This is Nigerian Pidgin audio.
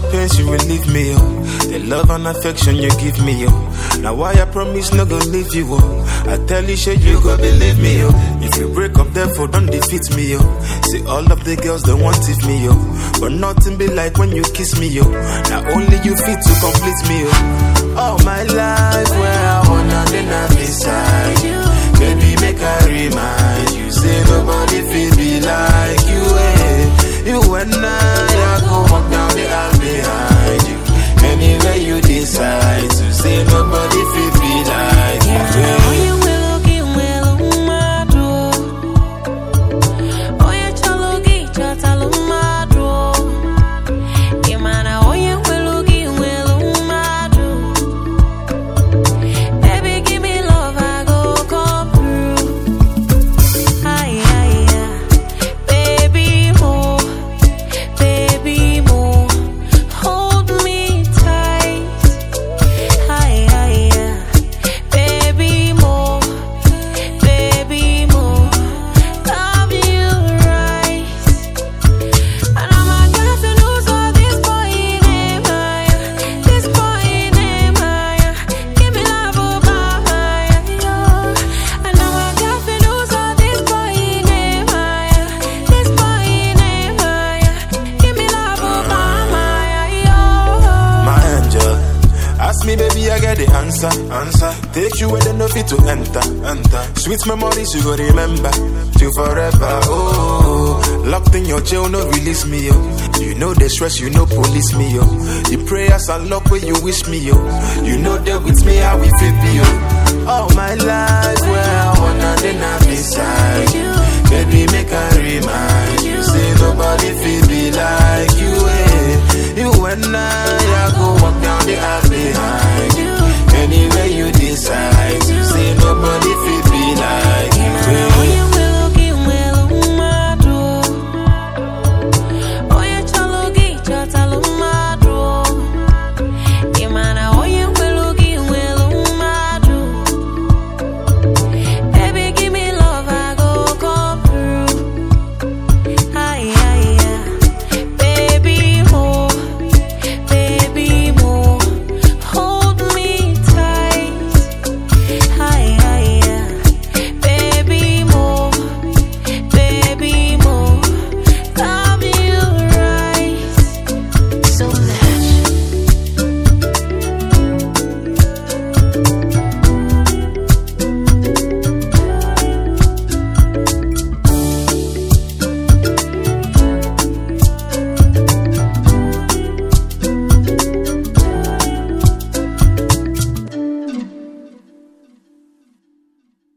pains you relieve me, oh. The love and affection you give me, oh. Now why I promise no go leave you, oh. I tell you shit you go believe me, oh. If you break up therefore don't defeat me, oh. See all of the girls they want it me, oh. But nothing be like when you kiss me, oh. Now only you fit to complete me, oh. All my life where I wanna then I'm beside you. Baby make I remind you, say nobody feel be like you, eh. You and I go walk down the aisle behind you. Anywhere you decide to say nobody feel be like you, eh. Me baby, I get the answer. Take you where they know fit to enter. Sweet memories you go remember till forever. Oh, locked in your jail, no release me, oh. You know the stress, you know police me, oh. The prayers and luck where you wish me, oh. You know they with me, how we fit be, oh. All my life where I wanna then I'm beside you. Baby, make I remind you, say nobody feel